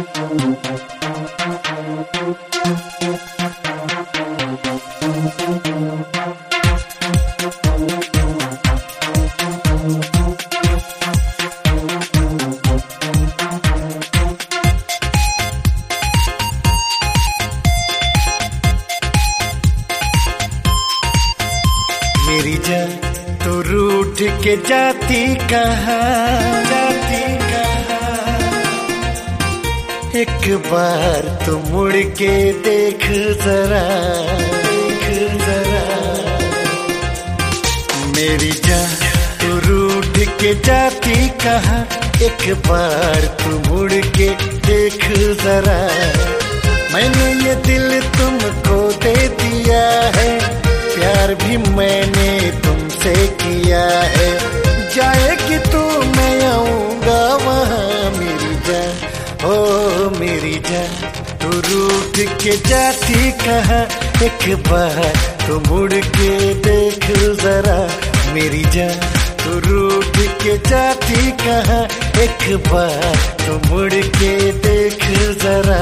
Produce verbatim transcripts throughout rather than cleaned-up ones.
मेरी जान तू रूठ के जाती कहाँ, जाती कहाँ। एक बार तू मुड़ के देख जरा, देख जरा। मेरी जान तू रूठ के जाती कहाँ, एक बार तू मुड़ के देख जरा। मैंने ये दिल तुमको दे दिया है, प्यार भी मैंने तुमसे किया है। जाएगी तू मैं आऊंगा वहाँ मेरी जान, ओ मेरी जान तू रूठ के जाती कहाँ, एक बार तू मुड़ के देख जरा। मेरी जान तू रूठ के जाती कहाँ, एक बार तू मुड़ के देख जरा।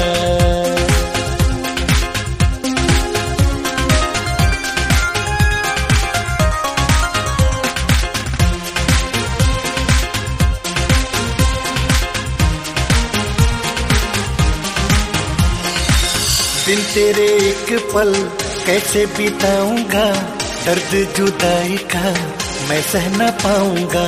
दिन तेरे एक पल कैसे बिताऊंगा, दर्द जुदाई का मैं सह न पाऊंगा।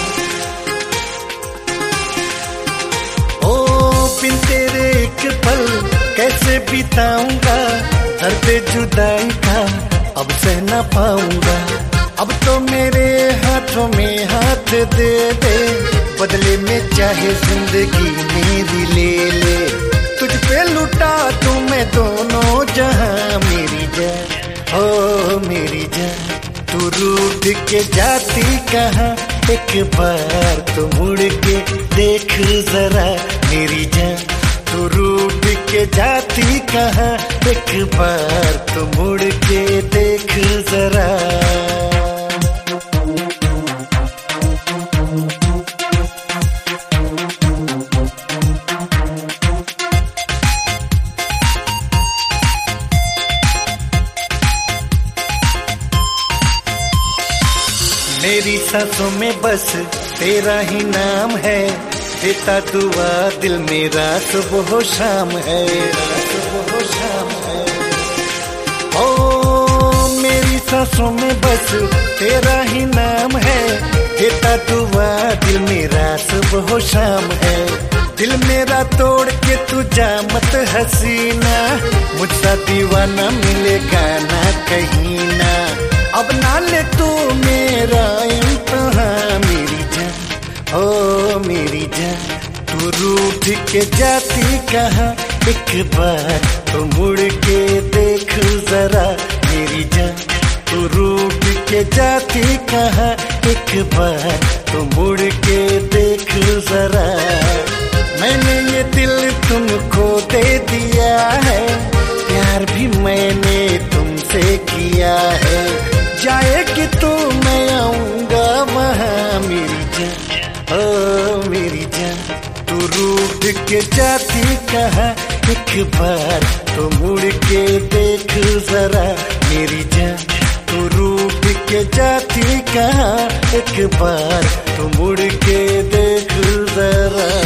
ओ बिन तेरे एक पल कैसे बिताऊंगा, दर्द जुदाई का अब सह न पाऊंगा। अब तो मेरे हाथों में हाथ दे दे, बदले में चाहे जिंदगी मेरी ले ले। तुझ पे लुटा तू मैं दोनों जहां मेरी जान, ओ मेरी जान तू रूठ के जाती कहाँ, एक बार तू मुड़ के देख जरा। मेरी जान तू रूठ के जाती कहाँ, एक बार तू मुड़ के देख जरा। मेरी सांसों में बस तेरा ही नाम है, देता दुआ दिल मेरा सुबह शाम है, सुबह शाम है। ओ मेरी सांसों में बस तेरा ही नाम है, देता दुआ दिल मेरा सुबह शाम है। दिल मेरा तोड़ के तू जा मत हसीना, मुझसा दीवाना मिलेगा ना कहीं ना। अब ना ले तू मेरा इम्तिहान मेरी जान, ओ मेरी जान तू रूठ के जाती कहाँ, एक बार तो मुड़ के देख जरा। मेरी जान तू रूठ के जाती कहाँ, एक बार तो मुड़ के देख जरा। मैंने ये दिल तुमको दे दिया है, प्यार भी मैंने तुमसे किया है। जाएगी तू मैं आऊंगा वहाँ मेरी जान, ओ मेरी जान तू रूठ के जाती कहाँ, एक बार तो मुड़ के देख जरा। मेरी जान तू रूठ के जाती कहाँ, एक बार तो मुड़ के देख जरा।